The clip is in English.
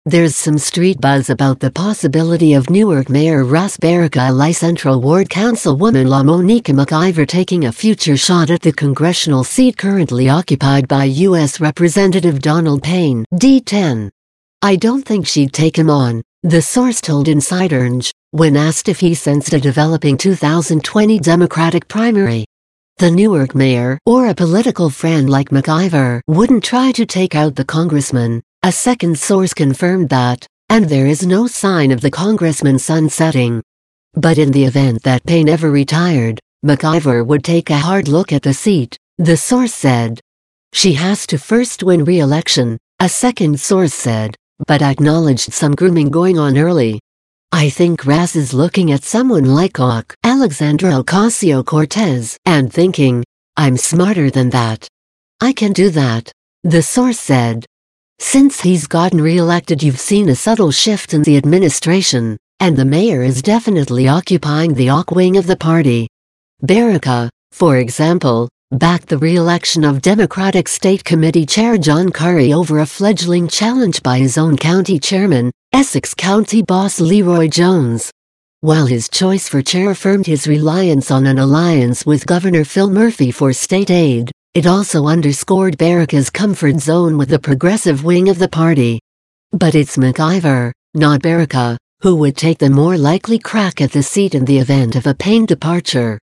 There's some street buzz about the possibility of Newark Mayor Ras Baraka Central Ward Councilwoman LaMonica McIver taking a future shot at the congressional seat currently occupied by U.S. Representative Donald Payne, D10. I don't think she'd take him on, the source told InsiderNJ, when asked if he sensed a developing 2020 Democratic primary. The Newark mayor, or a political friend like McIver, wouldn't try to take out the congressman. A second source confirmed that, and there is no sign of the congressman sunsetting. But in the event that Payne ever retired, McIver would take a hard look at the seat, the source said. She has to first win re-election, a second source said, but acknowledged some grooming going on early. I think Ras is looking at someone like Alexandra Ocasio-Cortez and thinking, I'm smarter than that. I can do that, the source said. Since he's gotten re-elected, you've seen a subtle shift in the administration, and the mayor is definitely occupying the AWK wing of the party. Baraka, for example, backed the re-election of Democratic State Committee Chair John Curry over a fledgling challenge by his own county chairman, Essex County boss Leroy Jones. While his choice for chair affirmed his reliance on an alliance with Governor Phil Murphy for state aid, it also underscored Baraka's comfort zone with the progressive wing of the party. But it's McIver, not Baraka, who would take the more likely crack at the seat in the event of a Payne departure.